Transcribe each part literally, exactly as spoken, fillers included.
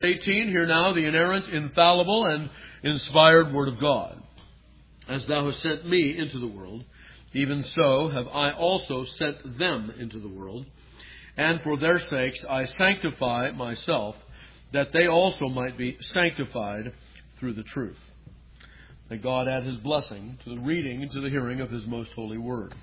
eighteen, hear now the inerrant, infallible, and inspired Word of God. As thou hast sent me into the world, even so have I also sent them into the world. And for their sakes I sanctify myself, that they also might be sanctified through the truth. May God add His blessing to the reading and to the hearing of His most holy Word.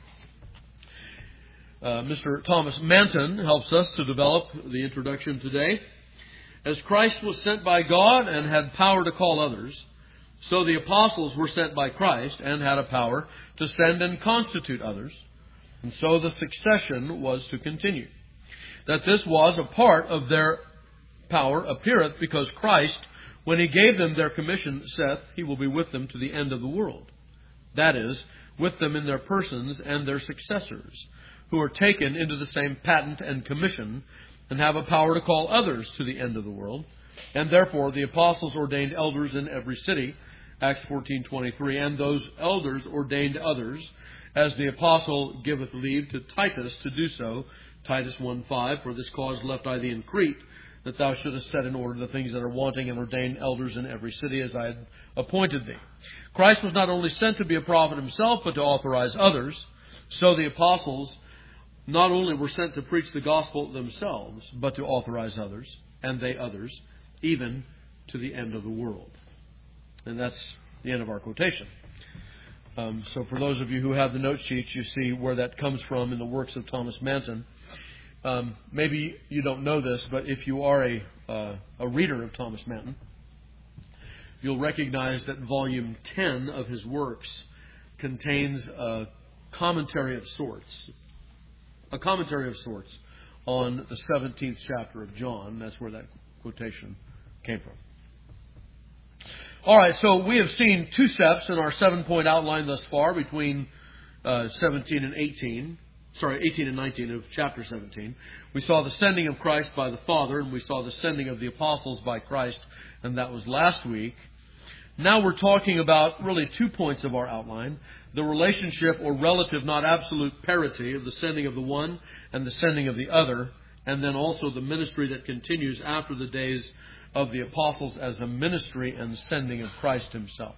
Uh, Mister Thomas Manton helps us to develop the introduction today. As Christ was sent by God and had power to call others, so the apostles were sent by Christ and had a power to send and constitute others. And so the succession was to continue. That this was a part of their power appeareth because Christ, when He gave them their commission, saith, He will be with them to the end of the world. That is, with them in their persons and their successors, who are taken into the same patent and commission, and have a power to call others to the end of the world. And therefore the apostles ordained elders in every city, Acts fourteen twenty-three, and those elders ordained others, as the apostle giveth leave to Titus to do so, Titus one five, for this cause left I thee in Crete, that thou shouldest set in order the things that are wanting, and ordain elders in every city as I had appointed thee. Christ was not only sent to be a prophet Himself, but to authorize others. So the apostles not only were sent to preach the gospel themselves, but to authorize others, and they others, even to the end of the world. And that's the end of our quotation. Um, so for those of you who have the note sheets, you see where that comes from in the works of Thomas Manton. Um, maybe you don't know this, but if you are a, uh, a reader of Thomas Manton, you'll recognize that volume ten of his works contains a commentary of sorts. A commentary of sorts on the seventeenth chapter of John. That's where that quotation came from. All right, so we have seen two steps in our seven-point outline thus far between uh, seventeen and eighteen. Sorry, eighteen and nineteen of chapter seventeen. We saw the sending of Christ by the Father, and we saw the sending of the apostles by Christ, and that was last week. Now we're talking about really two points of our outline. The relationship or relative, not absolute parity of the sending of the one and the sending of the other. And then also the ministry that continues after the days of the apostles as a ministry and sending of Christ Himself.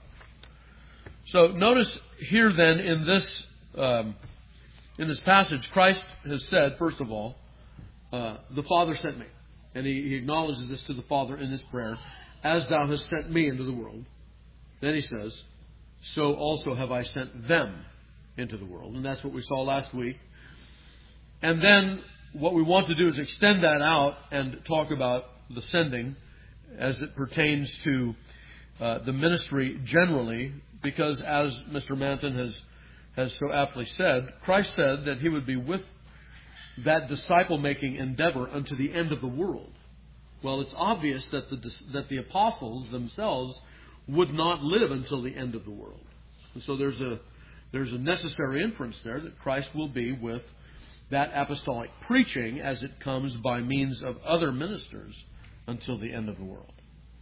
So notice here then in this um, in this passage, Christ has said, first of all, uh, the Father sent me. And he, he acknowledges this to the Father in this prayer, as thou hast sent me into the world. Then He says, so also have I sent them into the world. And that's what we saw last week. And then what we want to do is extend that out and talk about the sending as it pertains to uh, the ministry generally. Because as Mister Manton has, has so aptly said, Christ said that He would be with that disciple-making endeavor unto the end of the world. Well, it's obvious that the, that the apostles themselves would not live until the end of the world. And so there's a there's a necessary inference there that Christ will be with that apostolic preaching as it comes by means of other ministers until the end of the world.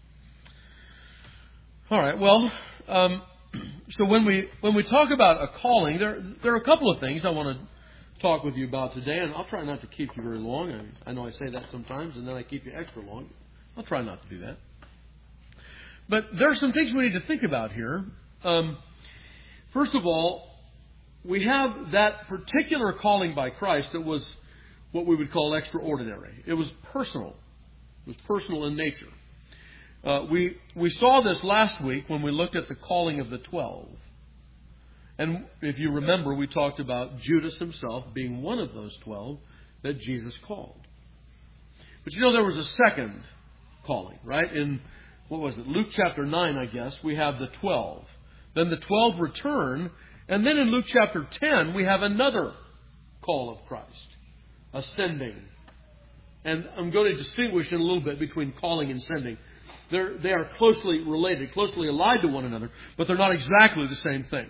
All right, well, um, so when we when we talk about a calling, there there are a couple of things I want to talk with you about today, and I'll try not to keep you very long. I, I know I say that sometimes, and then I keep you extra long. I'll try not to do that. But there are some things we need to think about here. Um, first of all, we have that particular calling by Christ that was what we would call extraordinary. It was personal. It was personal in nature. Uh, we we saw this last week when we looked at the calling of the twelve. And if you remember, we talked about Judas himself being one of those twelve that Jesus called. But you know, there was a second calling, right? In What was it? Luke chapter nine, I guess, we have the twelve. Then the twelve return. And then in Luke chapter ten, we have another call of Christ. Ascending. And I'm going to distinguish in a little bit between calling and sending. They're, they are closely related, closely allied to one another, but they're not exactly the same thing.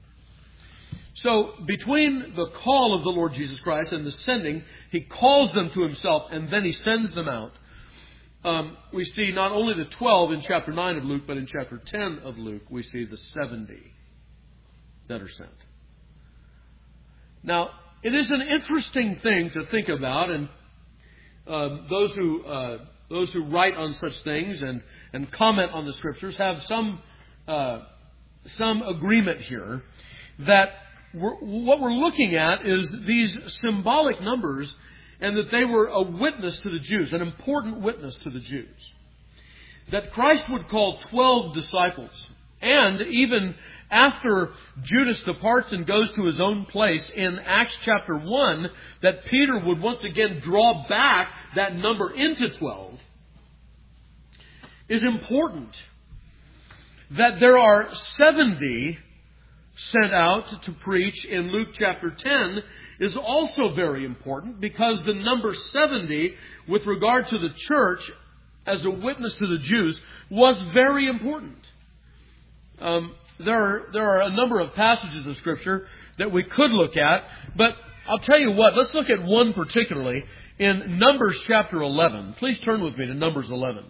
So between the call of the Lord Jesus Christ and the sending, He calls them to Himself and then He sends them out. Um, we see not only the twelve in chapter nine of Luke, but in chapter ten of Luke, we see the seventy that are sent. Now, it is an interesting thing to think about, and um, those who uh, those who write on such things and, and comment on the Scriptures have some uh, some agreement here that we're, what we're looking at is these symbolic numbers, and that they were a witness to the Jews, an important witness to the Jews. That Christ would call twelve disciples, and even after Judas departs and goes to his own place in Acts chapter one, that Peter would once again draw back that number into twelve, is important. That there are seventy sent out to preach in Luke chapter ten is also very important, because the number seventy with regard to the church as a witness to the Jews was very important. Um, there are, there are a number of passages of Scripture that we could look at, but I'll tell you what, let's look at one particularly in Numbers chapter eleven. Please turn with me to Numbers eleven.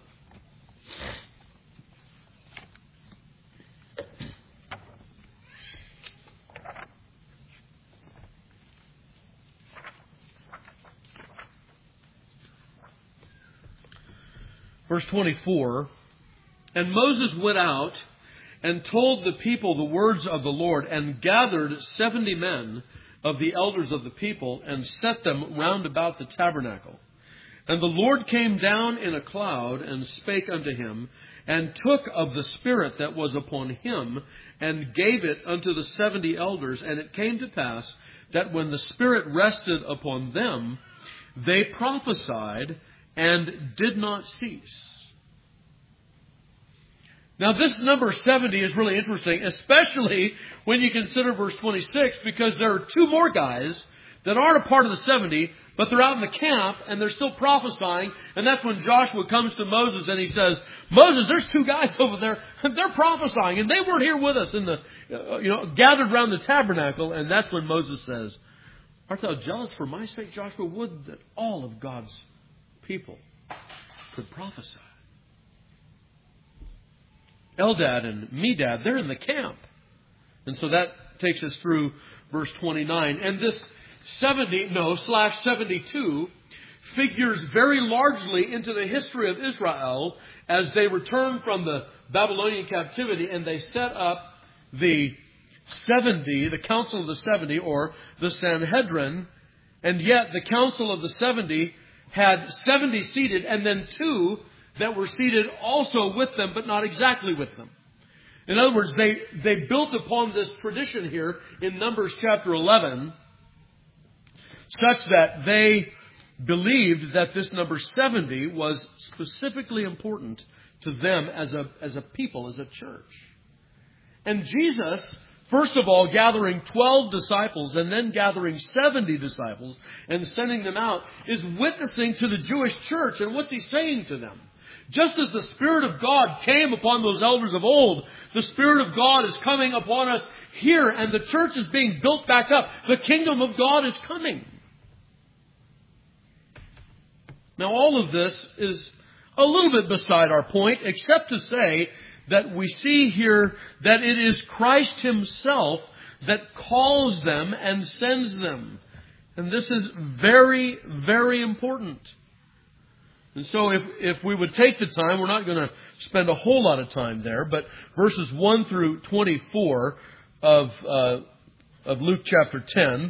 Verse twenty-four, and Moses went out and told the people the words of the Lord, and gathered seventy men of the elders of the people, and set them round about the tabernacle. And the Lord came down in a cloud, and spake unto him, and took of the Spirit that was upon him, and gave it unto the seventy elders. And it came to pass, that when the Spirit rested upon them, they prophesied, and did not cease. Now this number seventy is really interesting, especially when you consider verse twenty-six, because there are two more guys that aren't a part of the seventy, but they're out in the camp and they're still prophesying. And that's when Joshua comes to Moses and he says, Moses, there's two guys over there and they're prophesying, and they weren't here with us in the, you know, gathered around the tabernacle. And that's when Moses says, art thou jealous for my sake, Joshua? Would that all of God's people could prophesy. Eldad and Medad, they're in the camp. And so that takes us through verse twenty-nine. And this seventy, no, slash seventy-two figures very largely into the history of Israel as they return from the Babylonian captivity, and they set up the seventy, the Council of the seventy, or the Sanhedrin. And yet the Council of the seventy had seventy seated, and then two that were seated also with them, but not exactly with them. In other words, they, they built upon this tradition here in Numbers chapter eleven, such that they believed that this number seventy was specifically important to them as a, as a people, as a church. And Jesus, first of all, gathering twelve disciples and then gathering seventy disciples and sending them out, is witnessing to the Jewish church. And what's he saying to them? Just as the Spirit of God came upon those elders of old, the Spirit of God is coming upon us here, and the church is being built back up. The kingdom of God is coming. Now, all of this is a little bit beside our point, except to say that we see here that it is Christ Himself that calls them and sends them. And this is very, very important. And so if, if we would take the time, we're not going to spend a whole lot of time there, but verses one through twenty-four of, uh, of Luke chapter ten.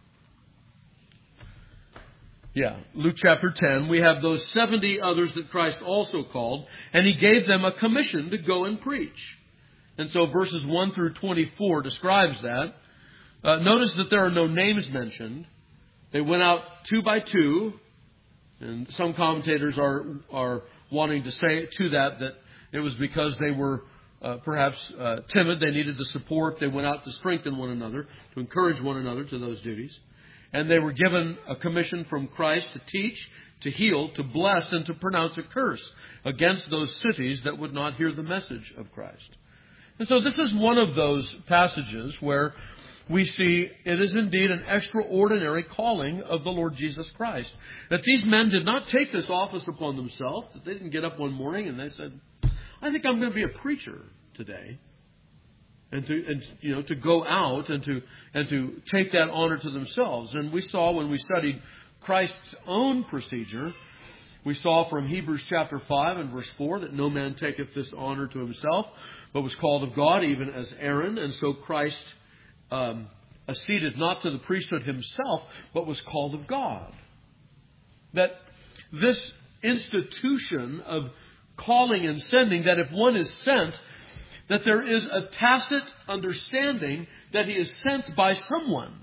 Yeah, Luke chapter ten, we have those seventy others that Christ also called, and He gave them a commission to go and preach. And so verses one through twenty-four describes that. Uh, notice that there are no names mentioned. They went out two by two, and some commentators are are wanting to say to that that it was because they were uh, perhaps uh, timid. They needed the support. They went out to strengthen one another, to encourage one another to those duties. And they were given a commission from Christ to teach, to heal, to bless, and to pronounce a curse against those cities that would not hear the message of Christ. And so this is one of those passages where we see it is indeed an extraordinary calling of the Lord Jesus Christ. That these men did not take this office upon themselves, that they didn't get up one morning and they said, I think I'm going to be a preacher today. And to, and, you know, to go out and to, and to take that honor to themselves. And we saw when we studied Christ's own procedure We saw from Hebrews chapter five and verse four that no man taketh this honor to himself, but was called of God, even as Aaron. And so Christ um, acceded not to the priesthood himself, but was called of God. That this institution of calling and sending, that if one is sent, that there is a tacit understanding that he is sent by someone.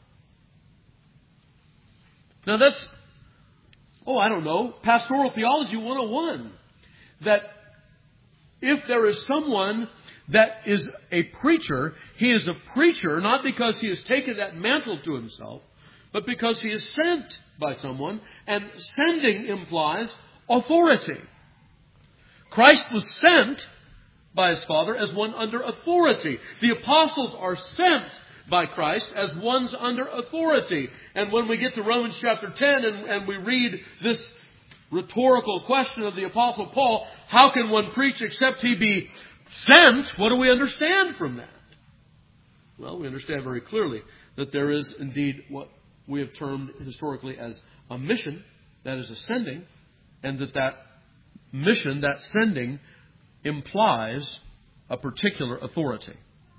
Now that's, oh, I don't know, Pastoral Theology one oh one. That if there is someone that is a preacher, he is a preacher not because he has taken that mantle to himself, but because he is sent by someone, and sending implies authority. Christ was sent by his Father as one under authority. The apostles are sent by Christ as ones under authority. And when we get to Romans chapter ten and, and we read this rhetorical question of the Apostle Paul, how can one preach except he be sent? What do we understand from that? Well, we understand very clearly that there is indeed what we have termed historically as a mission, that is a sending, and that that mission, that sending, implies a particular authority.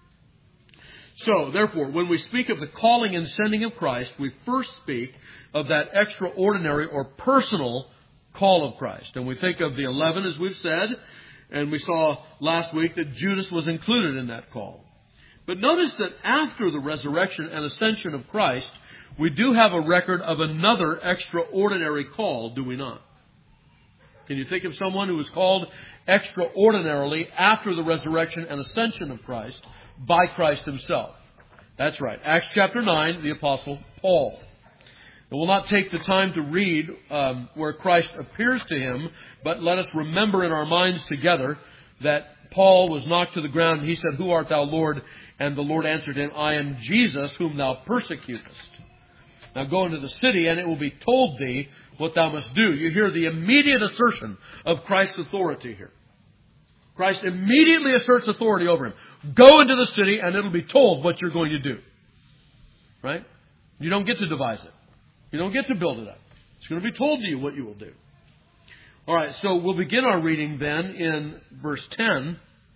So, therefore, when we speak of the calling and sending of Christ, we first speak of that extraordinary or personal call of Christ. And we think of the eleven, as we've said, and we saw last week that Judas was included in that call. But notice that after the resurrection and ascension of Christ, we do have a record of another extraordinary call, do we not? Can you think of someone who was called extraordinarily after the resurrection and ascension of Christ by Christ himself? That's right. Acts chapter nine, the Apostle Paul. And we'll not take the time to read um, where Christ appears to him, but let us remember in our minds together that Paul was knocked to the ground and he said, "Who art thou, Lord?" And the Lord answered him, "I am Jesus whom thou persecutest. Now go into the city, and it will be told thee what thou must do." You hear the immediate assertion of Christ's authority here. Christ immediately asserts authority over him. Go into the city, and it'll be told what you're going to do. Right? You don't get to devise it. You don't get to build it up. It's going to be told to you what you will do. All right, so we'll begin our reading then in verse ten.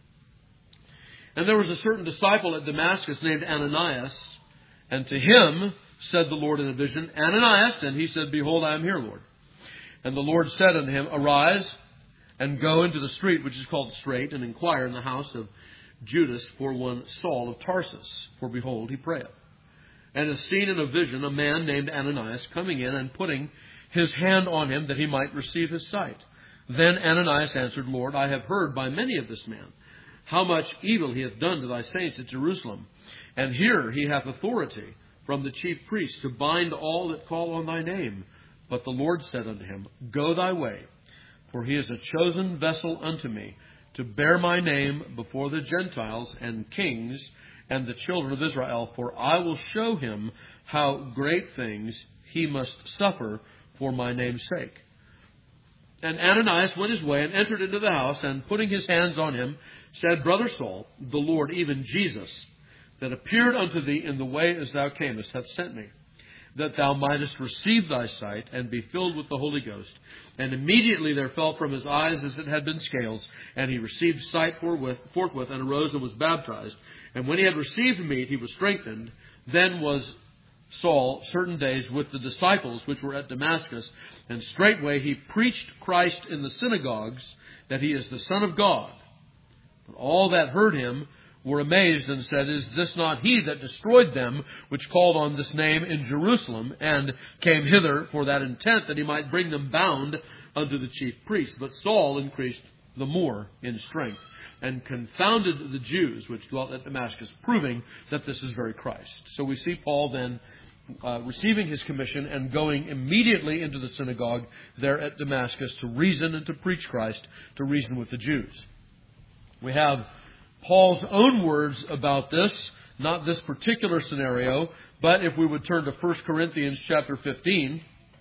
"And there was a certain disciple at Damascus named Ananias, and to him said the Lord in a vision, Ananias, and he said, Behold, I am here, Lord. And the Lord said unto him, Arise, and go into the street which is called Straight, and inquire in the house of Judas for one Saul of Tarsus. For behold, he prayeth. And has seen in a vision a man named Ananias coming in and putting his hand on him that he might receive his sight. Then Ananias answered, Lord, I have heard by many of this man how much evil he hath done to thy saints at Jerusalem. And here he hath authority from the chief priests to bind all that call on thy name. But the Lord said unto him, Go thy way, for he is a chosen vessel unto me, to bear my name before the Gentiles and kings and the children of Israel. For I will show him how great things he must suffer for my name's sake. And Ananias went his way and entered into the house, and putting his hands on him, said, Brother Saul, the Lord, even Jesus, that appeared unto thee in the way as thou camest, hath sent me, that thou mightest receive thy sight and be filled with the Holy Ghost. And immediately there fell from his eyes as it had been scales, and he received sight forthwith, forthwith and arose and was baptized. And when he had received meat, he was strengthened. Then was Saul certain days with the disciples which were at Damascus, and straightway he preached Christ in the synagogues, that he is the Son of God. But all that heard him were amazed, and said, Is this not he that destroyed them which called on this name in Jerusalem, and came hither for that intent, that he might bring them bound unto the chief priests? But Saul increased the more in strength, and confounded the Jews which dwelt at Damascus, proving that this is very Christ. So we see Paul then uh, receiving his commission and going immediately into the synagogue there at Damascus to reason and to preach Christ, to reason with the Jews. We have Paul's own words about this, not this particular scenario, but if we would turn to First Corinthians chapter fifteen,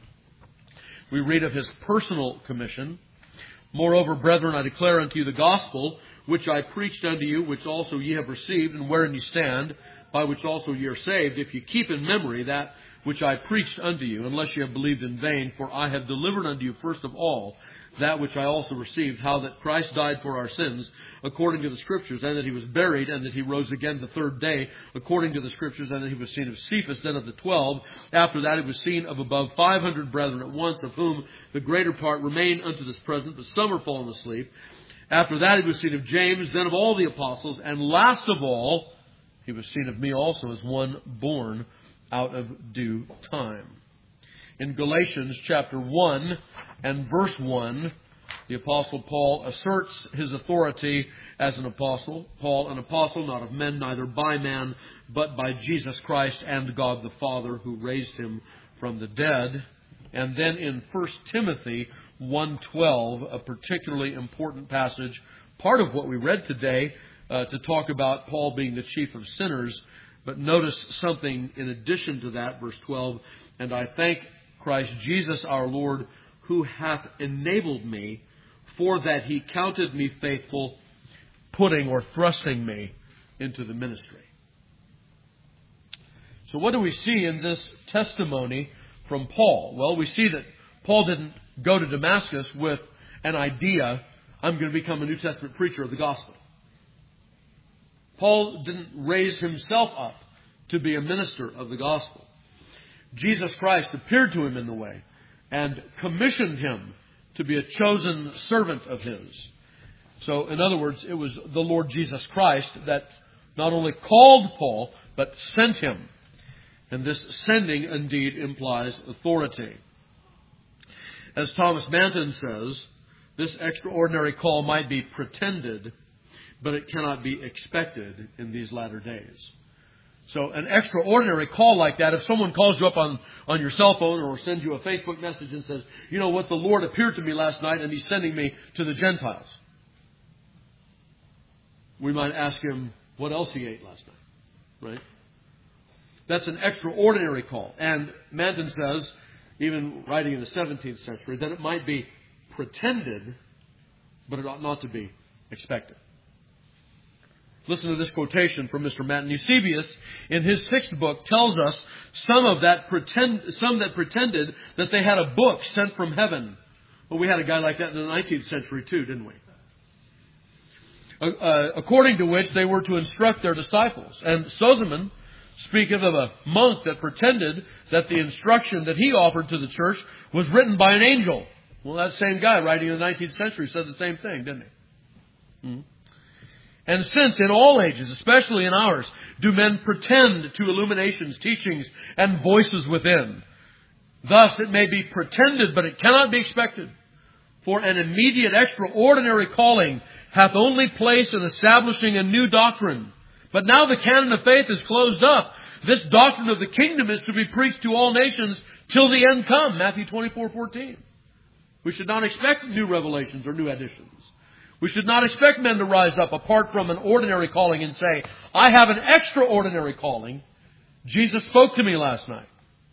we read of his personal commission. Moreover, brethren, I declare unto you the gospel, which I preached unto you, which also ye have received, and wherein ye stand, by which also ye are saved, if ye keep in memory that which I preached unto you, unless ye have believed in vain. For I have delivered unto you first of all that which I also received, how that Christ died for our sins, according to the Scriptures, and that He was buried, and that He rose again the third day, according to the Scriptures, and that He was seen of Cephas, then of the twelve. After that He was seen of above five hundred brethren at once, of whom the greater part remain unto this present, but some are fallen asleep. After that He was seen of James, then of all the apostles, and last of all He was seen of me also, as one born out of due time. In Galatians chapter one and verse one, the Apostle Paul asserts his authority as an apostle. Paul, an apostle, not of men, neither by man, but by Jesus Christ and God the Father, who raised Him from the dead. And then in First Timothy one twelve, a particularly important passage, part of what we read today, uh, to talk about Paul being the chief of sinners. But notice something in addition to that, verse twelve, and I thank Christ Jesus our Lord, who hath enabled me, for that He counted me faithful, putting or thrusting me into the ministry. So what do we see in this testimony from Paul? Well, we see that Paul didn't go to Damascus with an idea, I'm going to become a New Testament preacher of the gospel. Paul didn't raise himself up to be a minister of the gospel. Jesus Christ appeared to him in the way and commissioned him to be a chosen servant of His. So, in other words, it was the Lord Jesus Christ that not only called Paul, but sent him. And this sending indeed implies authority. As Thomas Manton says, this extraordinary call might be pretended, but it cannot be expected in these latter days. So an extraordinary call like that, if someone calls you up on, on your cell phone or sends you a Facebook message and says, you know what, the Lord appeared to me last night and He's sending me to the Gentiles. We might ask him what else he ate last night. Right? That's an extraordinary call. And Manton says, even writing in the seventeenth century, that it might be pretended, but it ought not to be expected. Listen to this quotation from Mister Manton. Eusebius, in his sixth book, tells us some of that pretend, some that pretended that they had a book sent from heaven. Well, we had a guy like that in the nineteenth century too, didn't we? Uh, according to which they were to instruct their disciples. And Sozomen, speaking of a monk that pretended that the instruction that he offered to the church was written by an angel. Well, that same guy writing in the nineteenth century said the same thing, didn't he? Hmm. And since in all ages, especially in ours, do men pretend to illuminations, teachings, and voices within. Thus it may be pretended, but it cannot be expected. For an immediate extraordinary calling hath only place in establishing a new doctrine. But now the canon of faith is closed up. This doctrine of the kingdom is to be preached to all nations till the end come. Matthew twenty-four fourteen. We should not expect new revelations or new additions. We should not expect men to rise up apart from an ordinary calling and say, I have an extraordinary calling. Jesus spoke to me last night.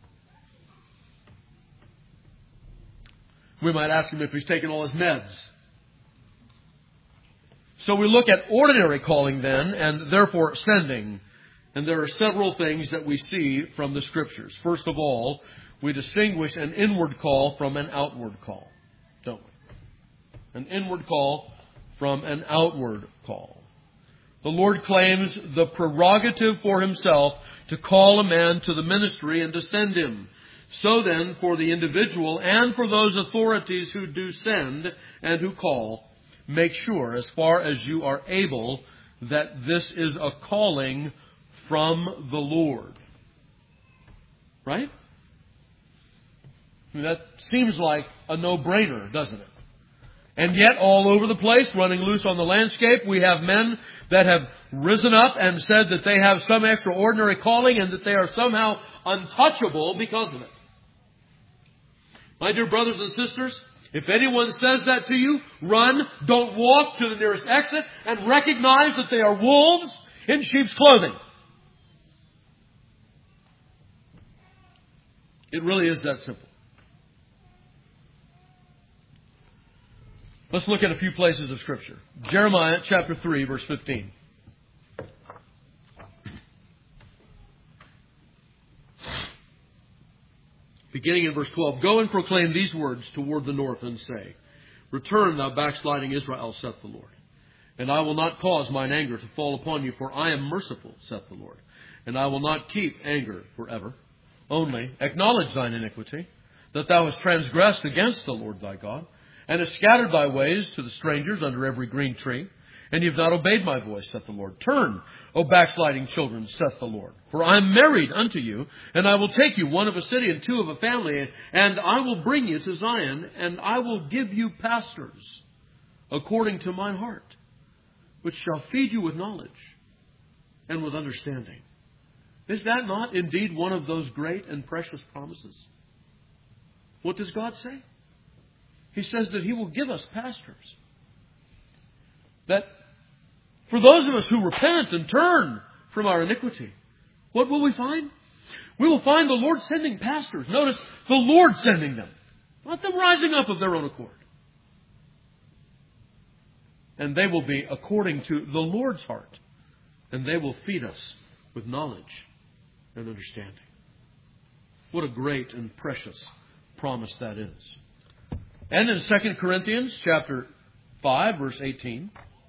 We might ask him if he's taken all his meds. So we look at ordinary calling then, and therefore sending. And there are several things that we see from the Scriptures. First of all, we distinguish an inward call from an outward call, don't we? An inward call from an outward call. The Lord claims the prerogative for Himself to call a man to the ministry and to send him. So then, for the individual and for those authorities who do send and who call, make sure, as far as you are able, that this is a calling from the Lord. Right? I mean, that seems like a no-brainer, doesn't it? And yet, all over the place, running loose on the landscape, we have men that have risen up and said that they have some extraordinary calling and that they are somehow untouchable because of it. My dear brothers and sisters, if anyone says that to you, run, don't walk to the nearest exit, and recognize that they are wolves in sheep's clothing. It really is that simple. Let's look at a few places of Scripture. Jeremiah chapter three, verse fifteen. Beginning in verse twelve, go and proclaim these words toward the north and say, Return, thou backsliding Israel, saith the Lord. And I will not cause mine anger to fall upon you, for I am merciful, saith the Lord. And I will not keep anger forever. Only acknowledge thine iniquity, that thou hast transgressed against the Lord thy God, and hast scattered thy ways to the strangers under every green tree, and ye have not obeyed my voice, saith the Lord. Turn, O backsliding children, saith the Lord. For I am married unto you, and I will take you, one of a city and two of a family, and I will bring you to Zion, and I will give you pastors according to mine heart, which shall feed you with knowledge and with understanding. Is that not indeed one of those great and precious promises? What does God say? He says that He will give us pastors. That for those of us who repent and turn from our iniquity, what will we find? We will find the Lord sending pastors. Notice, the Lord sending them. Not them rising up of their own accord. And they will be according to the Lord's heart. And they will feed us with knowledge and understanding. What a great and precious promise that is. And in Second Corinthians chapter five, verse eighteen.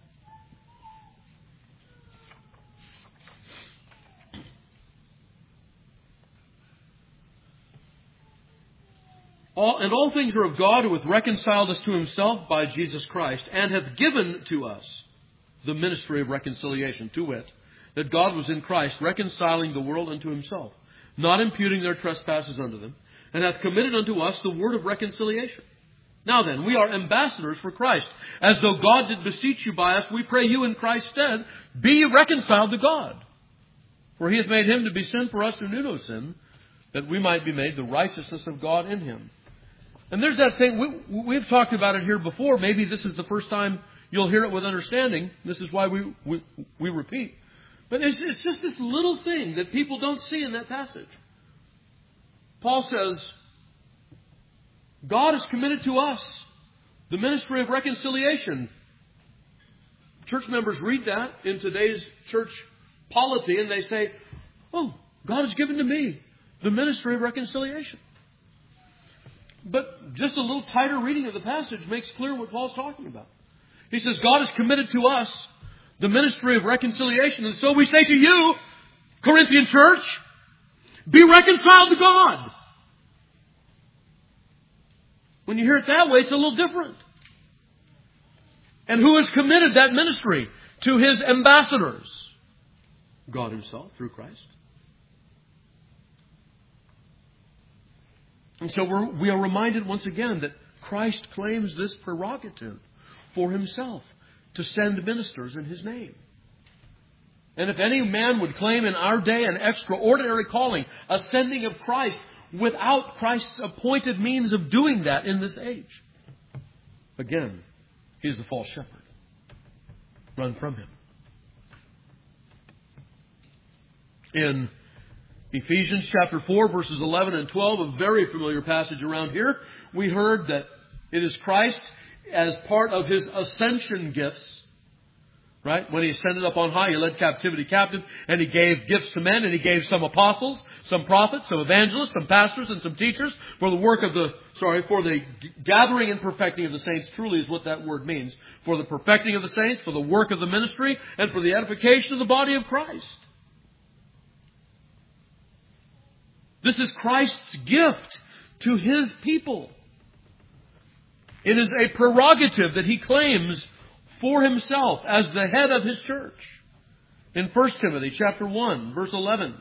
All, and all things are of God, who hath reconciled us to Himself by Jesus Christ, and hath given to us the ministry of reconciliation, to wit, that God was in Christ, reconciling the world unto Himself, not imputing their trespasses unto them, and hath committed unto us the word of reconciliation. Now then, we are ambassadors for Christ. As though God did beseech you by us, we pray you in Christ's stead, be ye reconciled to God. For He hath made Him to be sin for us who knew no sin, that we might be made the righteousness of God in Him. And there's that thing, we, we've talked about it here before. Maybe this is the first time you'll hear it with understanding. This is why we we, we repeat. But it's, it's just this little thing that people don't see in that passage. Paul says, God has committed to us the ministry of reconciliation. Church members read that in today's church polity and they say, oh, God has given to me the ministry of reconciliation. But just a little tighter reading of the passage makes clear what Paul's talking about. He says, God has committed to us the ministry of reconciliation. And so we say to you, Corinthian church, be reconciled to God. When you hear it that way, it's a little different. And who has committed that ministry to His ambassadors? God Himself, through Christ. And so we're, we are reminded once again that Christ claims this prerogative for Himself to send ministers in His name. And if any man would claim in our day an extraordinary calling, a sending of Christ, without Christ's appointed means of doing that in this age, again, he is a false shepherd. Run from him. In Ephesians chapter four, verses eleven and twelve, a very familiar passage around here, we heard that it is Christ as part of His ascension gifts. Right? When He ascended up on high, He led captivity captive, and He gave gifts to men, and He gave some apostles, some prophets, some evangelists, some pastors, and some teachers for the work of the, sorry, for the gathering and perfecting of the saints, truly is what that word means. For the perfecting of the saints, for the work of the ministry, and for the edification of the body of Christ. This is Christ's gift to His people. It is a prerogative that He claims for Himself as the head of His church. In First Timothy chapter one, verse eleven.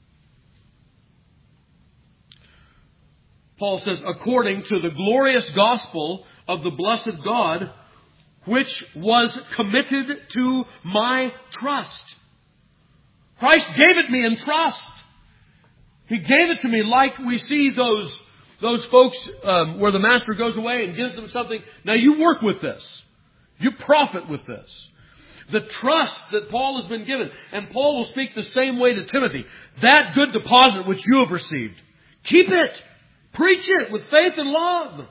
Paul says, according to the glorious gospel of the blessed God, which was committed to my trust. Christ gave it me in trust. He gave it to me like we see those, those folks um, where the master goes away and gives them something. Now you work with this. You profit with this. The trust that Paul has been given. And Paul will speak the same way to Timothy. That good deposit which you have received. Keep it. Preach it with faith and love.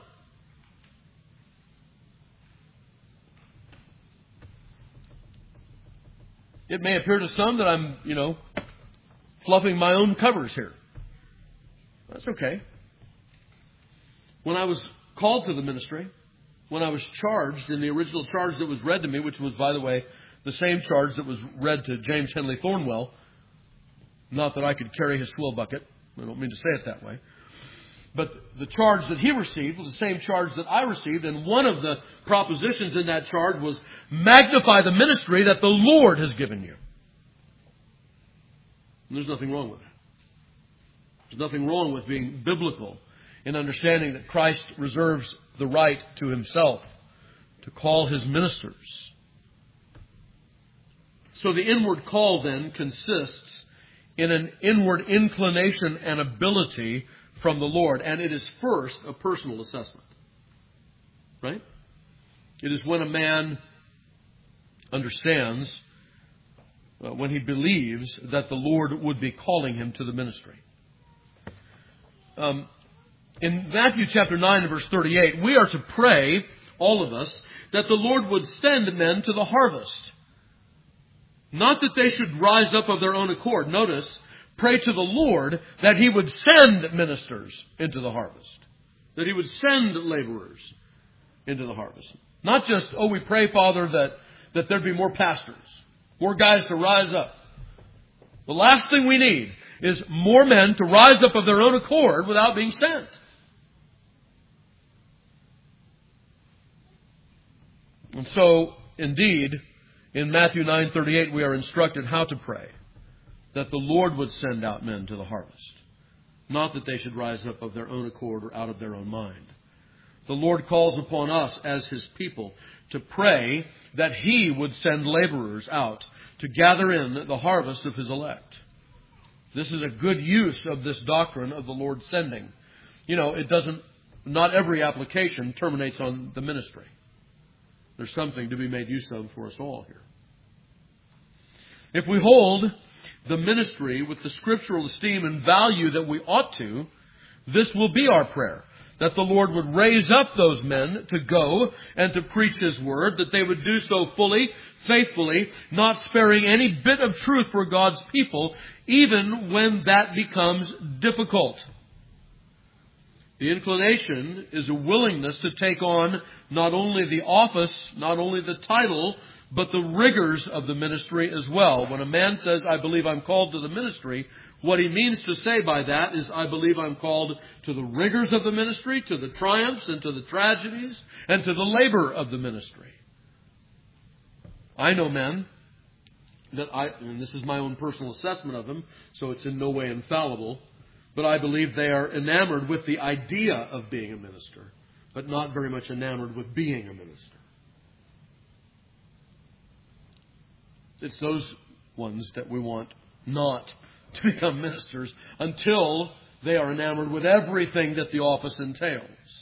It may appear to some that I'm, you know, fluffing my own covers here. That's okay. When I was called to the ministry, when I was charged in the original charge that was read to me, which was, by the way, the same charge that was read to James Henley Thornwell. Not that I could carry his swill bucket. I don't mean to say it that way. But the charge that he received was the same charge that I received. And one of the propositions in that charge was magnify the ministry that the Lord has given you. And there's nothing wrong with it. There's nothing wrong with being biblical in understanding that Christ reserves the right to himself to call his ministers. So the inward call then consists in an inward inclination and ability from the Lord. And it is first a personal assessment. Right? It is when a man understands, uh, when he believes that the Lord would be calling him to the ministry. Um, in Matthew chapter nine and verse thirty-eight, we are to pray, all of us, that the Lord would send men to the harvest. Not that they should rise up of their own accord. Notice, pray to the Lord that he would send ministers into the harvest. That he would send laborers into the harvest. Not just, oh, we pray, Father, that, that there'd be more pastors, more guys to rise up. The last thing we need is more men to rise up of their own accord without being sent. And so, indeed, in Matthew nine thirty-eight, we are instructed how to pray. That the Lord would send out men to the harvest. Not that they should rise up of their own accord or out of their own mind. The Lord calls upon us as his people to pray that he would send laborers out to gather in the harvest of his elect. This is a good use of this doctrine of the Lord sending. You know, it doesn't, not every application terminates on the ministry. There's something to be made use of for us all here. If we hold the ministry with the scriptural esteem and value that we ought to, this will be our prayer. That the Lord would raise up those men to go and to preach his word, that they would do so fully, faithfully, not sparing any bit of truth for God's people, even when that becomes difficult. The inclination is a willingness to take on not only the office, not only the title, but the rigors of the ministry as well. When a man says, I believe I'm called to the ministry, what he means to say by that is, I believe I'm called to the rigors of the ministry, to the triumphs and to the tragedies, and to the labor of the ministry. I know men that I, and this is my own personal assessment of them, so it's in no way infallible, but I believe they are enamored with the idea of being a minister, but not very much enamored with being a minister. It's those ones that we want not to become ministers until they are enamored with everything that the office entails.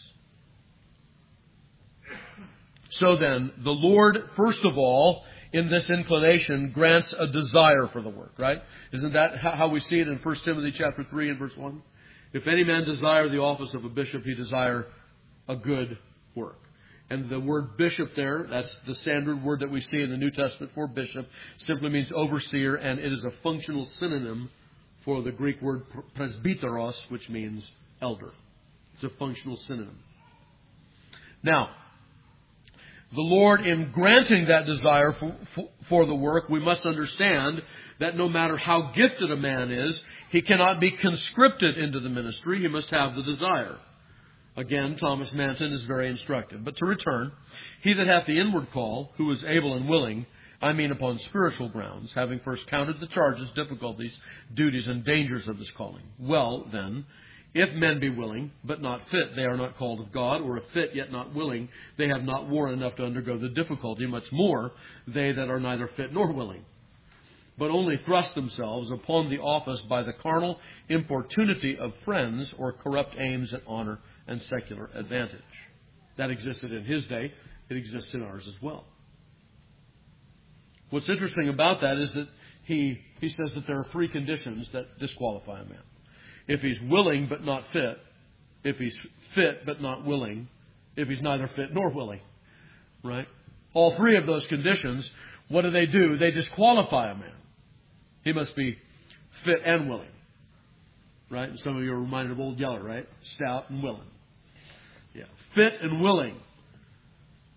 So then, the Lord, first of all, in this inclination, grants a desire for the work, right? Isn't that how we see it in First Timothy chapter three and verse one? If any man desire the office of a bishop, he desire a good work. And the word bishop there, that's the standard word that we see in the New Testament for bishop, simply means overseer, and it is a functional synonym for the Greek word presbyteros, which means elder. It's a functional synonym. Now, the Lord, in granting that desire for, for, for the work, we must understand that no matter how gifted a man is, he cannot be conscripted into the ministry. He must have the desire. Again, Thomas Manton is very instructive. But to return, he that hath the inward call, who is able and willing, I mean upon spiritual grounds, having first counted the charges, difficulties, duties, and dangers of this calling. Well, then, if men be willing, but not fit, they are not called of God, or if fit, yet not willing, they have not war enough to undergo the difficulty, much more they that are neither fit nor willing, but only thrust themselves upon the office by the carnal importunity of friends, or corrupt aims at honor and secular advantage. That existed in his day. It exists in ours as well. What's interesting about that is that he, he says that there are three conditions that disqualify a man. If he's willing but not fit, if he's fit but not willing, if he's neither fit nor willing, right? All three of those conditions, what do they do? They disqualify a man. He must be fit and willing, right? And some of you are reminded of Old Yeller, right? Stout and willing. Yeah, fit and willing.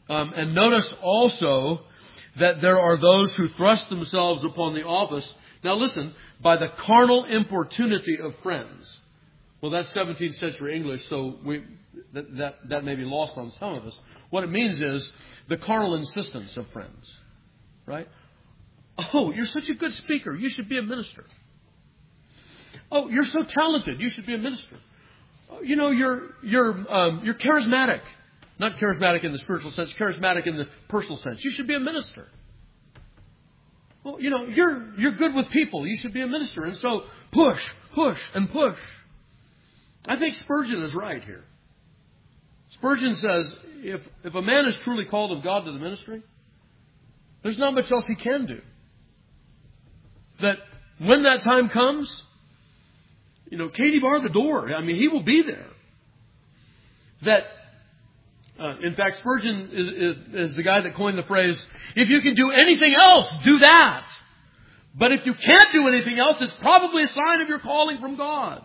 Um, and notice also that there are those who thrust themselves upon the office. Now listen, by the carnal importunity of friends. Well, that's seventeenth century English, so we, that, that, that may be lost on some of us. What it means is the carnal insistence of friends. Right? Oh, you're such a good speaker. You should be a minister. Oh, you're so talented. You should be a minister. Oh, you know, you're you're um, you're charismatic. Not charismatic in the spiritual sense, charismatic in the personal sense. You should be a minister. Well, you know, you're you're good with people. You should be a minister. And so push, push, and push. I think Spurgeon is right here. Spurgeon says, if if a man is truly called of God to the ministry, there's not much else he can do. That when that time comes, you know, Katie bar the door. I mean, he will be there. That, uh, in fact, Spurgeon is, is, is the guy that coined the phrase, if you can do anything else, do that. But if you can't do anything else, it's probably a sign of your calling from God.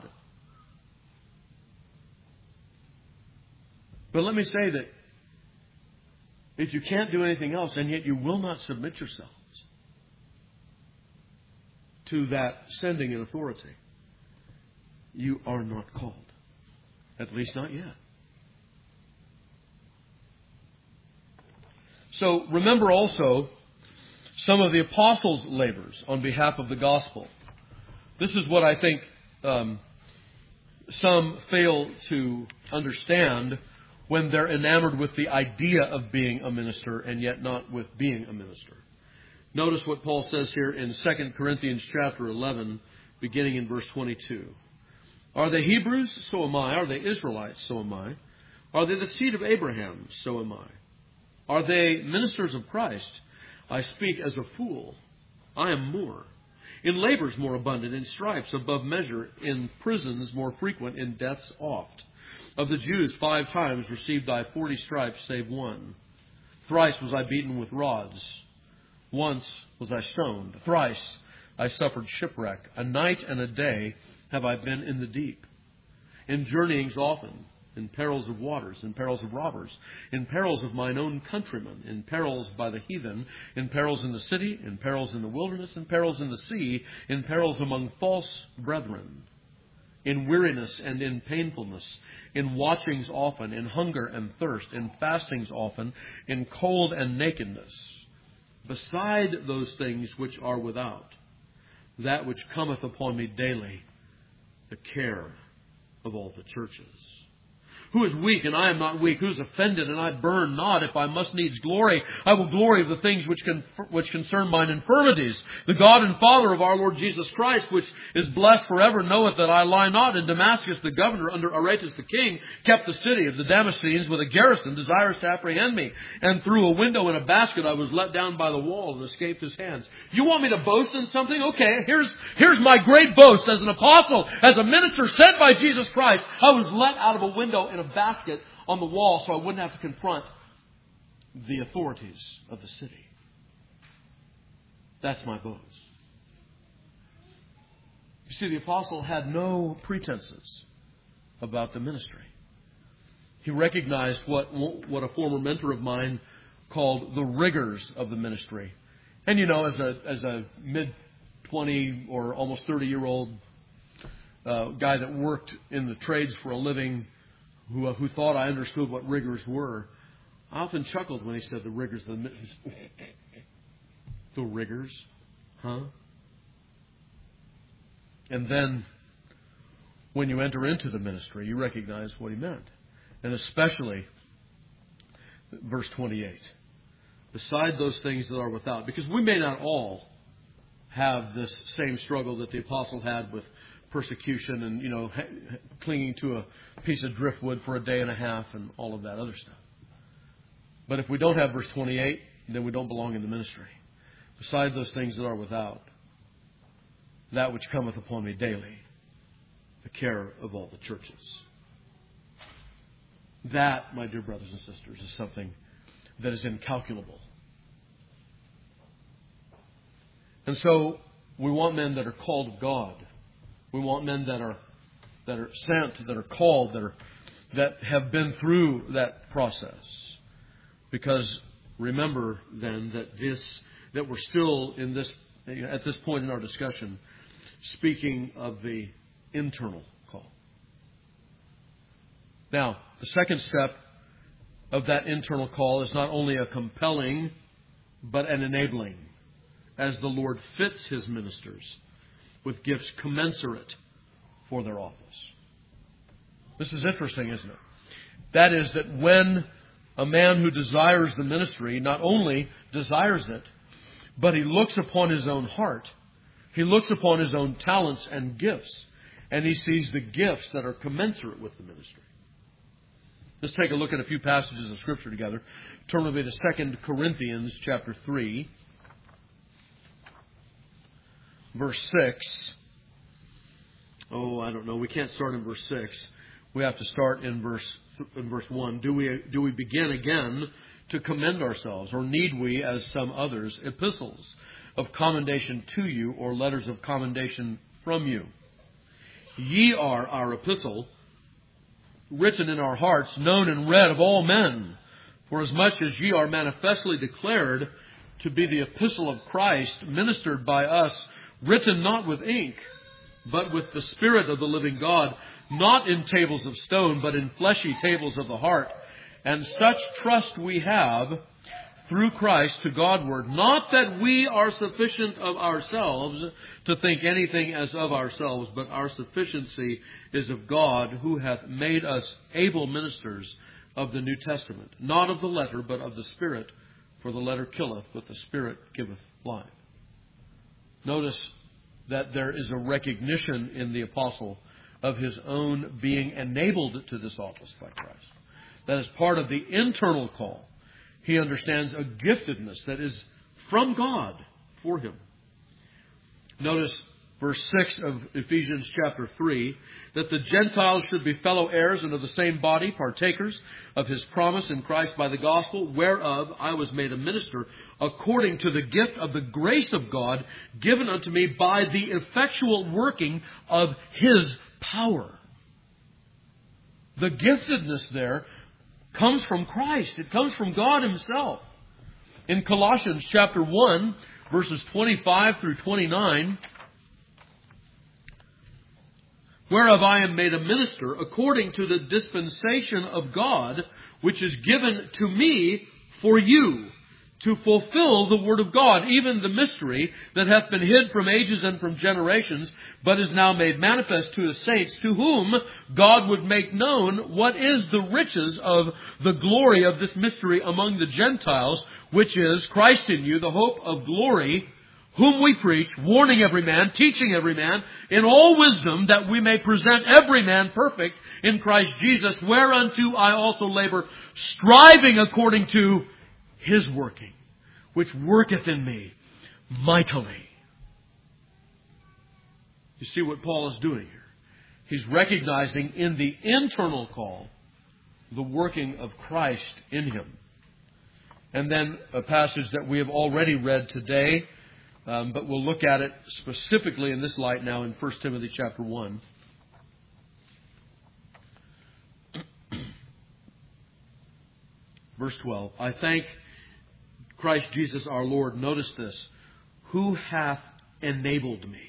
But let me say that if you can't do anything else, and yet you will not submit yourselves to that sending and authority, you are not called. At least not yet. So remember also some of the apostles' labors on behalf of the gospel. This is what I think um, some fail to understand when they're enamored with the idea of being a minister and yet not with being a minister. Notice what Paul says here in Second Corinthians chapter eleven, beginning in verse twenty-two. Are they Hebrews? So am I. Are they Israelites? So am I. Are they the seed of Abraham? So am I. Are they ministers of Christ? I speak as a fool. I am more. In labors more abundant, in stripes above measure, in prisons more frequent, in deaths oft. Of the Jews five times received I forty stripes, save one. Thrice was I beaten with rods. Once was I stoned. Thrice I suffered shipwreck. A night and a day have I been in the deep. In journeyings often, in perils of waters, in perils of robbers, in perils of mine own countrymen, in perils by the heathen, in perils in the city, in perils in the wilderness, in perils in the sea, in perils among false brethren, in weariness and in painfulness, in watchings often, in hunger and thirst, in fastings often, in cold and nakedness. Beside those things which are without, that which cometh upon me daily, the care of all the churches. Who is weak, and I am not weak? Who is offended, and I burn not? If I must needs glory, I will glory of the things which con- which concern mine infirmities. The God and Father of our Lord Jesus Christ, which is blessed forever, knoweth that I lie not. In Damascus the governor, under Aretas the king, kept the city of the Damascenes with a garrison, desirous to apprehend me. And through a window in a basket I was let down by the wall and escaped his hands. You want me to boast in something? Okay, here's, here's my great boast. As an apostle, as a minister sent by Jesus Christ, I was let out of a window in a basket on the wall so I wouldn't have to confront the authorities of the city. That's my boast. You see, the apostle had no pretenses about the ministry. He recognized what, what a former mentor of mine called the rigors of the ministry. And you know, as a, as a mid-twenty or almost thirty-year-old uh, guy that worked in the trades for a living, Who, who thought I understood what rigors were, I often chuckled when he said the rigors of the ministry. The rigors? Huh? And then, when you enter into the ministry, you recognize what he meant. And especially, verse twenty-eight. Beside those things that are without. Because we may not all have this same struggle that the apostle had with persecution and, you know, clinging to a piece of driftwood for a day and a half and all of that other stuff. But if we don't have verse twenty-eight, then we don't belong in the ministry. Beside those things that are without, that which cometh upon me daily, the care of all the churches. That, my dear brothers and sisters, is something that is incalculable. And so, we want men that are called of God. We want men that are that are sent, that are called, that are that have been through that process. Because remember then that this that we're still in this at this point in our discussion speaking of the internal call. Now, the second step of that internal call is not only a compelling but an enabling, as the Lord fits His ministers with gifts commensurate for their office. This is interesting, isn't it? That is, that when a man who desires the ministry not only desires it, but he looks upon his own heart, he looks upon his own talents and gifts, and he sees the gifts that are commensurate with the ministry. Let's take a look at a few passages of Scripture together. Turn with me to Second Corinthians chapter three, verse six. Oh, I don't know. We can't start in verse six. We have to start in verse in verse one. Do we do we begin again to commend ourselves, or need we, as some others, epistles of commendation to you, or letters of commendation from you? Ye are our epistle, written in our hearts, known and read of all men. For as much as ye are manifestly declared to be the epistle of Christ, ministered by us, written not with ink, but with the Spirit of the living God, not in tables of stone, but in fleshy tables of the heart. And such trust we have through Christ to Godward, not that we are sufficient of ourselves to think anything as of ourselves, but our sufficiency is of God, who hath made us able ministers of the New Testament, not of the letter, but of the Spirit. For the letter killeth, but the Spirit giveth life. Notice that there is a recognition in the apostle of his own being enabled to this office by Christ. That is part of the internal call. He understands a giftedness that is from God for him. Notice verse six of Ephesians chapter three, that the Gentiles should be fellow heirs and of the same body, partakers of His promise in Christ by the gospel, whereof I was made a minister according to the gift of the grace of God given unto me by the effectual working of His power. The giftedness there comes from Christ. It comes from God Himself. In Colossians chapter one, verses twenty-five through twenty-nine, whereof I am made a minister according to the dispensation of God, which is given to me for you, to fulfill the word of God, even the mystery that hath been hid from ages and from generations, but is now made manifest to His saints, to whom God would make known what is the riches of the glory of this mystery among the Gentiles, which is Christ in you, the hope of glory, whom we preach, warning every man, teaching every man, in all wisdom, that we may present every man perfect in Christ Jesus, whereunto I also labor, striving according to His working, which worketh in me mightily. You see what Paul is doing here? He's recognizing in the internal call the working of Christ in him. And then a passage that we have already read today, um, but we'll look at it specifically in this light now in First Timothy chapter one. Verse twelve. I thank Christ Jesus our Lord, notice this, who hath enabled me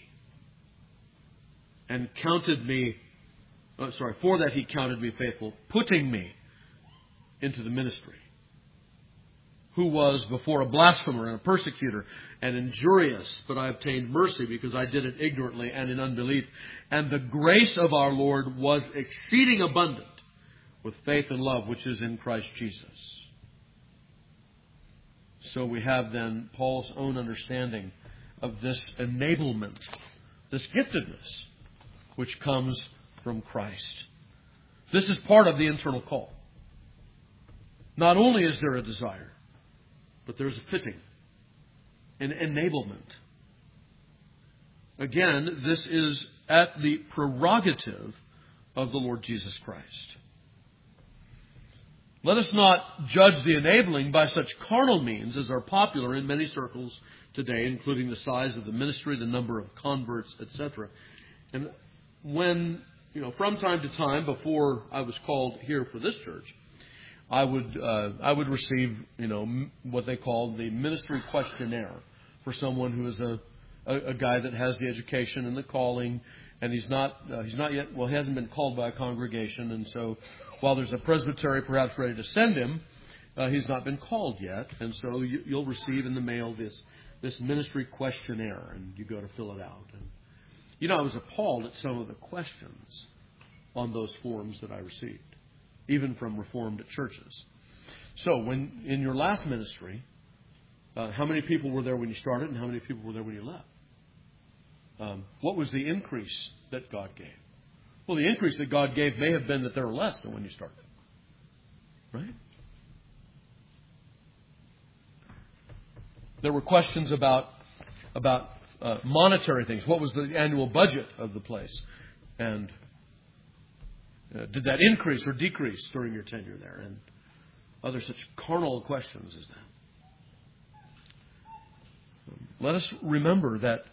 and counted me, oh, sorry, for that He counted me faithful, putting me into the ministry, who was before a blasphemer and a persecutor and injurious, but I obtained mercy because I did it ignorantly and in unbelief. And the grace of our Lord was exceeding abundant with faith and love, which is in Christ Jesus. So we have then Paul's own understanding of this enablement, this giftedness, which comes from Christ. This is part of the internal call. Not only is there a desire, but there's a fitting, an enablement. Again, this is at the prerogative of the Lord Jesus Christ. Let us not judge the enabling by such carnal means as are popular in many circles today, including the size of the ministry, the number of converts, et cetera. And when, you know, from time to time, before I was called here for this church, I would uh, I would receive, you know, m- what they call the ministry questionnaire for someone who is a, a, a guy that has the education and the calling, and he's not uh, he's not yet well he hasn't been called by a congregation, and so while there's a presbytery perhaps ready to send him, uh, he's not been called yet, and so you, you'll receive in the mail this this ministry questionnaire, and you go to fill it out. And you know, I was appalled at some of the questions on those forms that I received, even from Reformed churches. So, when in your last ministry, uh, how many people were there when you started, and how many people were there when you left? Um, what was the increase that God gave? Well, the increase that God gave may have been that there were less than when you started. Right? There were questions about about uh, monetary things. What was the annual budget of the place? And uh, did that increase or decrease during your tenure there? And other such carnal questions as that. Um, let us remember that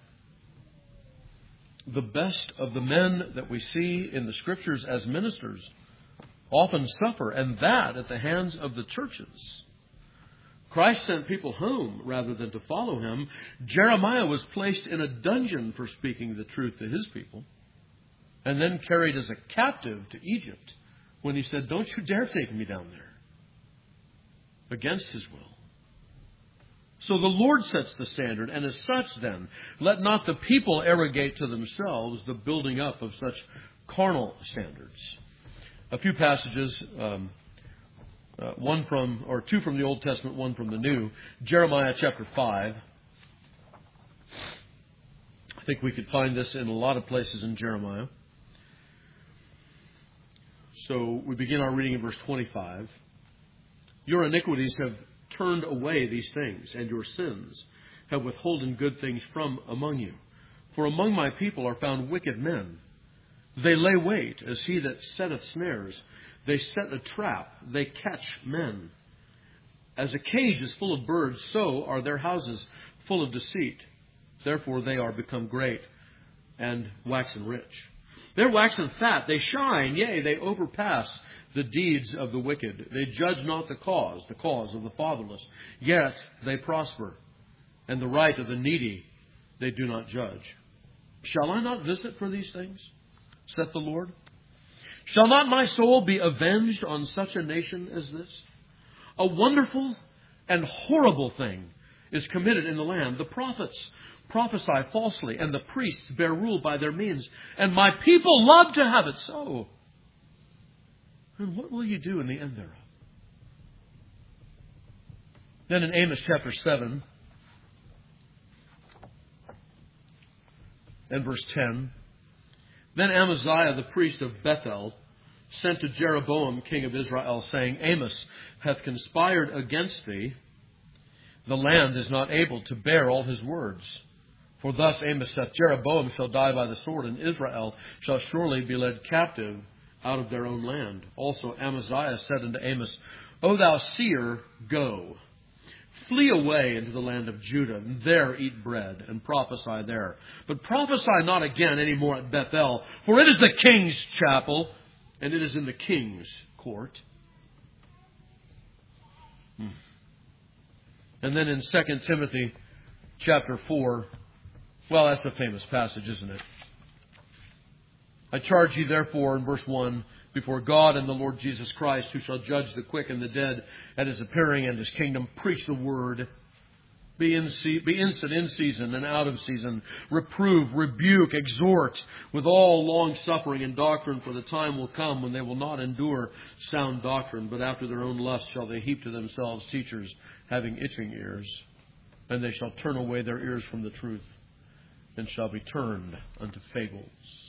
the best of the men that we see in the Scriptures as ministers often suffer, and that at the hands of the churches. Christ sent people home rather than to follow him. Jeremiah was placed in a dungeon for speaking the truth to his people, and then carried as a captive to Egypt when he said, "Don't you dare take me down there," against his will. So the Lord sets the standard, and as such then, let not the people arrogate to themselves the building up of such carnal standards. A few passages, um, uh, one from, or two from the Old Testament, one from the New. Jeremiah chapter five. I think we could find this in a lot of places in Jeremiah. So we begin our reading in verse twenty-five. Your iniquities have turned away these things, and your sins have withholden good things from among you. For among my people are found wicked men. They lay wait as he that setteth snares. They set a trap. They catch men. As a cage is full of birds, so are their houses full of deceit. Therefore they are become great and waxen rich. They're waxen fat. They shine. Yea, they overpass the deeds of the wicked. They judge not the cause, the cause of the fatherless. Yet they prosper. And the right of the needy they do not judge. Shall I not visit for these things, saith the Lord? Shall not my soul be avenged on such a nation as this? A wonderful and horrible thing is committed in the land. The prophets prophesy falsely, and the priests bear rule by their means. And my people love to have it so. And what will you do in the end thereof? Then in Amos chapter seven and verse ten, then Amaziah the priest of Bethel sent to Jeroboam king of Israel, saying, Amos hath conspired against thee. The land is not able to bear all his words. For thus Amos saith, Jeroboam shall die by the sword, and Israel shall surely be led captive out of their own land. Also Amaziah said unto Amos, O thou seer, go, flee away into the land of Judah, and there eat bread, and prophesy there. But prophesy not again any more at Bethel, for it is the king's chapel, and it is in the king's court. Hmm. And then in Second Timothy chapter four, well, that's a famous passage, isn't it? I charge you therefore, in verse one, before God and the Lord Jesus Christ, who shall judge the quick and the dead at his appearing and his kingdom, preach the word. Be, in se- be instant in season and out of season. Reprove, rebuke, exhort with all long suffering and doctrine, for the time will come when they will not endure sound doctrine, but after their own lust shall they heap to themselves teachers having itching ears. And they shall turn away their ears from the truth, and shall be turned unto fables.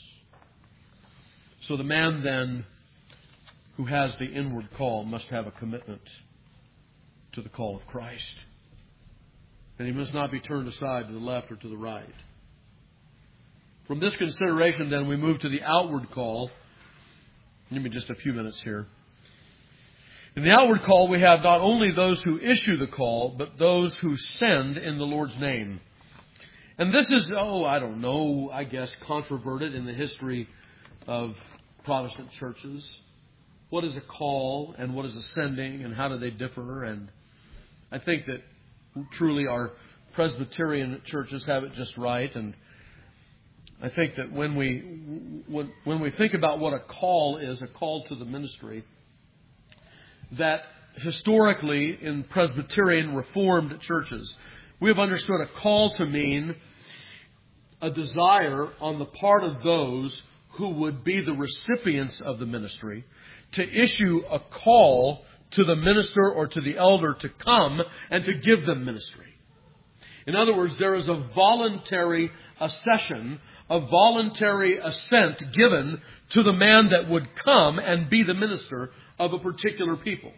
So the man then who has the inward call must have a commitment to the call of Christ. And he must not be turned aside to the left or to the right. From this consideration then we move to the outward call. Give me just a few minutes here. In the outward call we have not only those who issue the call, but those who send in the Lord's name. And this is, oh, I don't know, I guess, controverted in the history of Protestant churches. what is a call and what is a sending and how do they differ. And I think that truly our Presbyterian churches have it just right. And I think that when we when, when we think about what a call is, a call to the ministry, that historically in Presbyterian Reformed churches, we have understood a call to mean a desire on the part of those who would be the recipients of the ministry to issue a call to the minister or to the elder to come and to give them ministry. In other words, there is a voluntary accession, a voluntary assent given to the man that would come and be the minister of a particular people.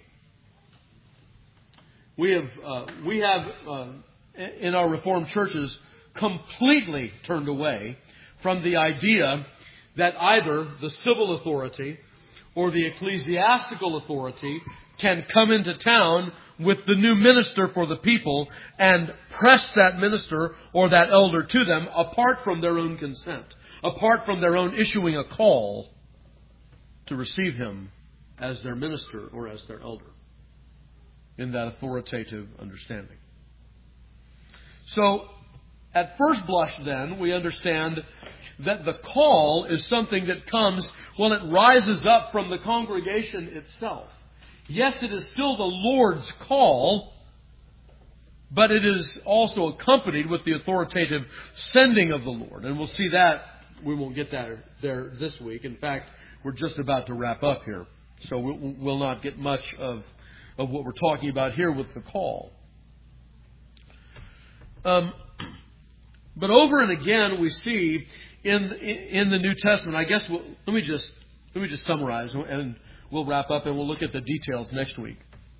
We have, uh, we have uh, in our Reformed churches completely turned away from the idea that either the civil authority or the ecclesiastical authority can come into town with the new minister for the people and press that minister or that elder to them apart from their own consent, apart from their own issuing a call to receive him as their minister or as their elder, in that authoritative understanding. So, at first blush then, we understand that the call is something that comes, well, it rises up from the congregation itself. Yes, it is still the Lord's call, but it is also accompanied with the authoritative sending of the Lord. And we'll see that. We won't get that there this week. In fact, we're just about to wrap up here. So we'll not get much of, of what we're talking about here with the call. Um, but over and again we see in in the New Testament, I guess we'll, let me just let me just summarize and we'll wrap up and we'll look at the details next week.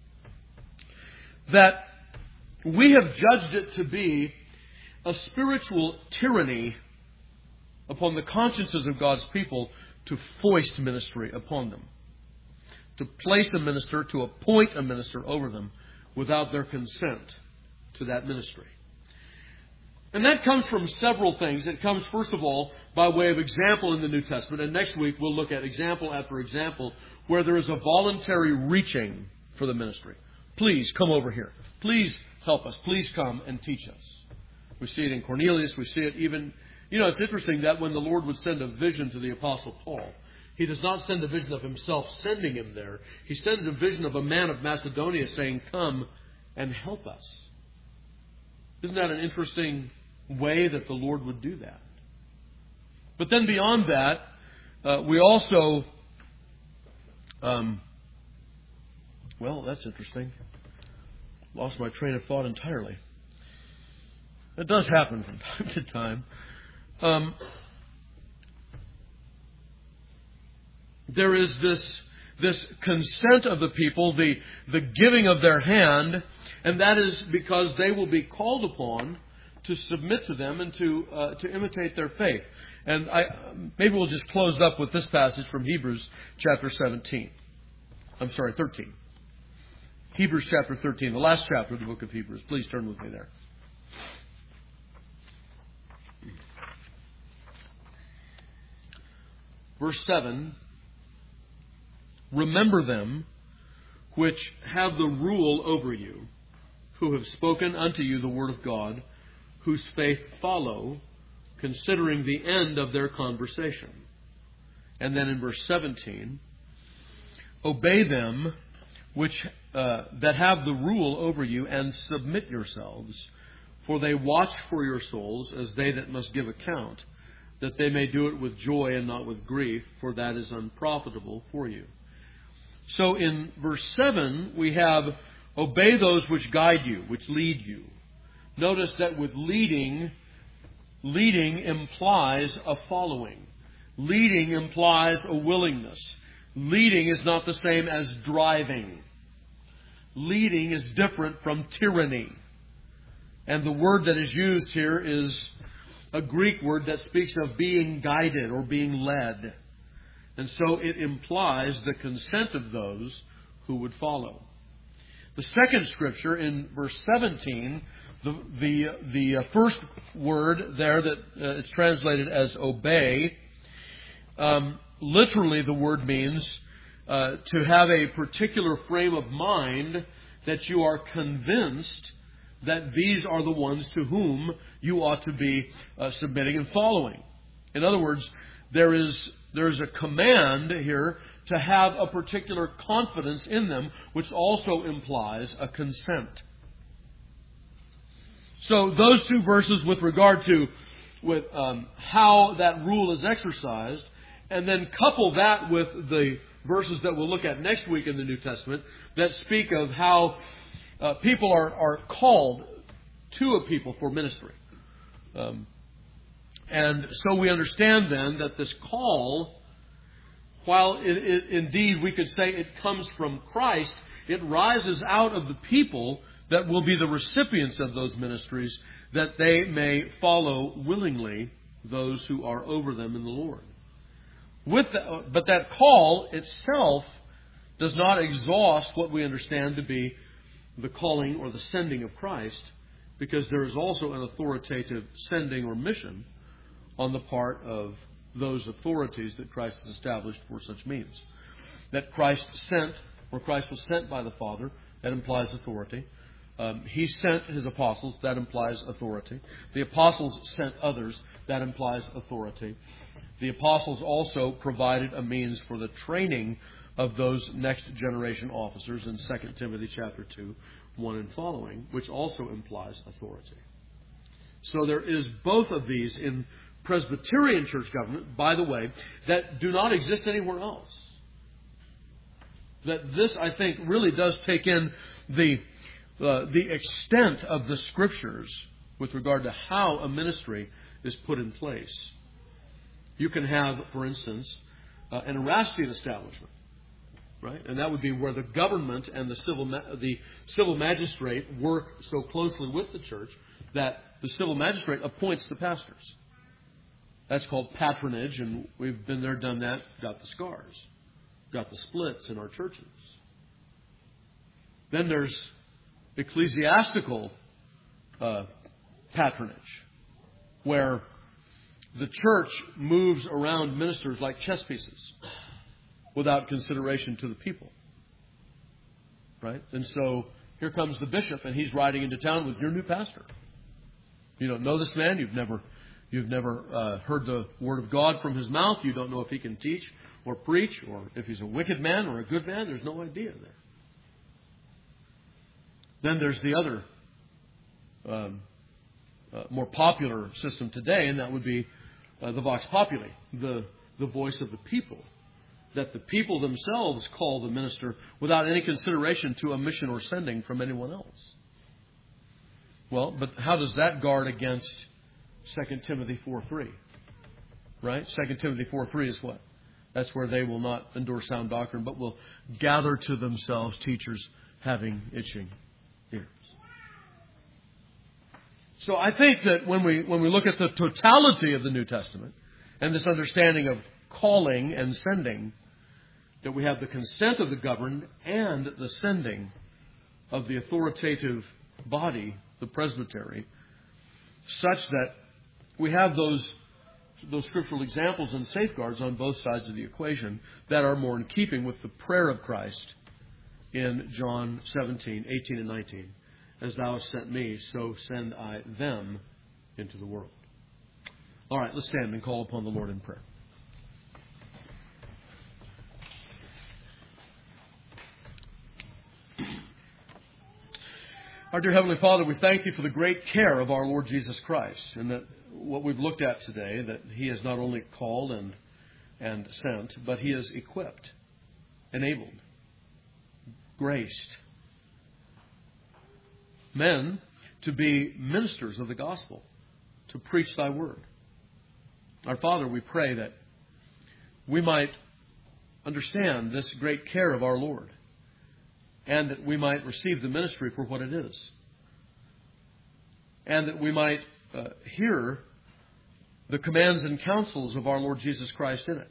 That we have judged it to be a spiritual tyranny upon the consciences of God's people to foist ministry upon them. To place a minister, to appoint a minister over them without their consent to that ministry. And that comes from several things. It comes, first of all, by way of example in the New Testament. And next week we'll look at example after example where there is a voluntary reaching for the ministry. Please come over here. Please help us. Please come and teach us. We see it in Cornelius. We see it even... You know, it's interesting that when the Lord would send a vision to the Apostle Paul, He does not send a vision of Himself sending him there. He sends a vision of a man of Macedonia saying, come and help us. Isn't that an interesting way that the Lord would do that? But then beyond that, uh, we also... Um, well, that's interesting. Lost my train of thought entirely. It does happen from time to time. Um, there is this this consent of the people, the the giving of their hand, and that is because they will be called upon to submit to them and to uh, to imitate their faith. And I maybe we'll just close up with this passage from Hebrews chapter seventeen. I'm sorry, thirteen. Hebrews chapter thirteen, the last chapter of the book of Hebrews. Please turn with me there. Verse seven, remember them which have the rule over you, who have spoken unto you the word of God, whose faith follow, considering the end of their conversation. And then in verse seventeen, obey them which uh, that have the rule over you, and submit yourselves, for they watch for your souls as they that must give account, that they may do it with joy and not with grief, for that is unprofitable for you. So in verse seven, we have, obey those which guide you, which lead you. Notice that with leading, leading implies a following. Leading implies a willingness. Leading is not the same as driving. Leading is different from tyranny. And the word that is used here is a Greek word that speaks of being guided or being led. And so it implies the consent of those who would follow. The second scripture in verse seventeen, the the, the first word there that uh, is translated as obey, um, literally the word means uh, to have a particular frame of mind that you are convinced that these are the ones to whom you ought to be uh, submitting and following. In other words, there is there is a command here to have a particular confidence in them, which also implies a consent. So those two verses with regard to with um, how that rule is exercised, and then couple that with the verses that we'll look at next week in the New Testament that speak of how uh, people are, are called to a people for ministry. Um, and so we understand then that this call, while it, it, indeed we could say it comes from Christ, it rises out of the people that will be the recipients of those ministries, that they may follow willingly those who are over them in the Lord. With the, but that call itself does not exhaust what we understand to be the calling or the sending of Christ, because there is also an authoritative sending or mission on the part of those authorities that Christ has established for such means. That Christ sent, or Christ was sent by the Father, that implies authority. Um, he sent His apostles, that implies authority. The apostles sent others, that implies authority. The apostles also provided a means for the training of those next generation officers in Second Timothy chapter two, one and following, which also implies authority. So there is both of these in Presbyterian church government, by the way, that do not exist anywhere else. That this, I think, really does take in the uh, the extent of the Scriptures with regard to how a ministry is put in place. You can have, for instance, uh, an Erastian establishment, right? And that would be where the government and the civil ma- the civil magistrate work so closely with the church that the civil magistrate appoints the pastors. That's called patronage, and we've been there, done that, got the scars, got the splits in our churches. Then there's ecclesiastical uh, patronage, where the church moves around ministers like chess pieces without consideration to the people. Right? And so here comes the bishop, and he's riding into town with your new pastor. You don't know this man. You've never you've never uh, heard the word of God from his mouth. You don't know if he can teach or preach, or if he's a wicked man or a good man. There's no idea there. Then there's the other um, uh, more popular system today, and that would be Uh, the vox populi, the, the voice of the people, that the people themselves call the minister without any consideration to a mission or sending from anyone else. Well, but how does that guard against Second Timothy four three? Right? Second Timothy four three is what? That's where they will not endure sound doctrine, but will gather to themselves teachers having itching ears. So I think that when we when we look at the totality of the New Testament and this understanding of calling and sending, that we have the consent of the governed and the sending of the authoritative body, the presbytery, such that we have those those scriptural examples and safeguards on both sides of the equation that are more in keeping with the prayer of Christ in John seventeen, eighteen and nineteen. As thou hast sent me, so send I them into the world. All right, let's stand and call upon the Lord in prayer. Our dear Heavenly Father, we thank Thee for the great care of our Lord Jesus Christ, and that what we've looked at today, that He has not only called and, and sent, but He has equipped, enabled, graced men to be ministers of the gospel, to preach Thy word. Our Father, we pray that we might understand this great care of our Lord, and that we might receive the ministry for what it is, and that we might uh, hear the commands and counsels of our Lord Jesus Christ in it.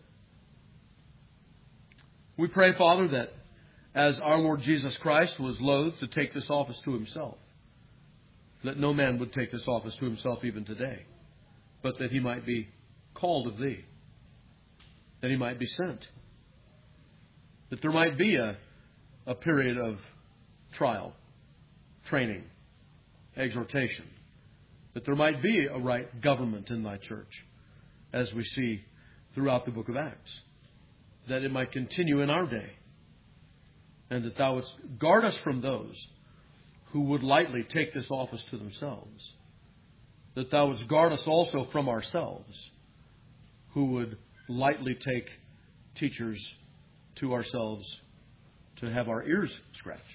We pray, Father, that as our Lord Jesus Christ was loath to take this office to Himself, that no man would take this office to himself even today, but that he might be called of Thee, that he might be sent, that there might be a, a period of trial, training, exhortation, that there might be a right government in thy church, as we see throughout the book of Acts, that it might continue in our day, and that thou wouldst guard us from those who would lightly take this office to themselves, that thou wouldst guard us also from ourselves, who would lightly take teachers to ourselves to have our ears scratched.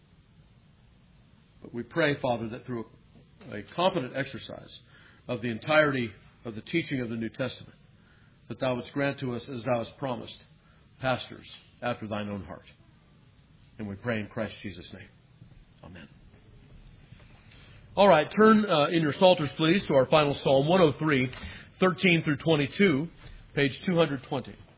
But we pray, Father, that through a, a competent exercise of the entirety of the teaching of the New Testament, that thou wouldst grant to us, as thou hast promised, pastors after thine own heart. And we pray in Christ Jesus' name. Amen. All right, turn uh, in your Psalters, please, to our final Psalm, one oh three, thirteen through twenty-two, page two hundred twenty.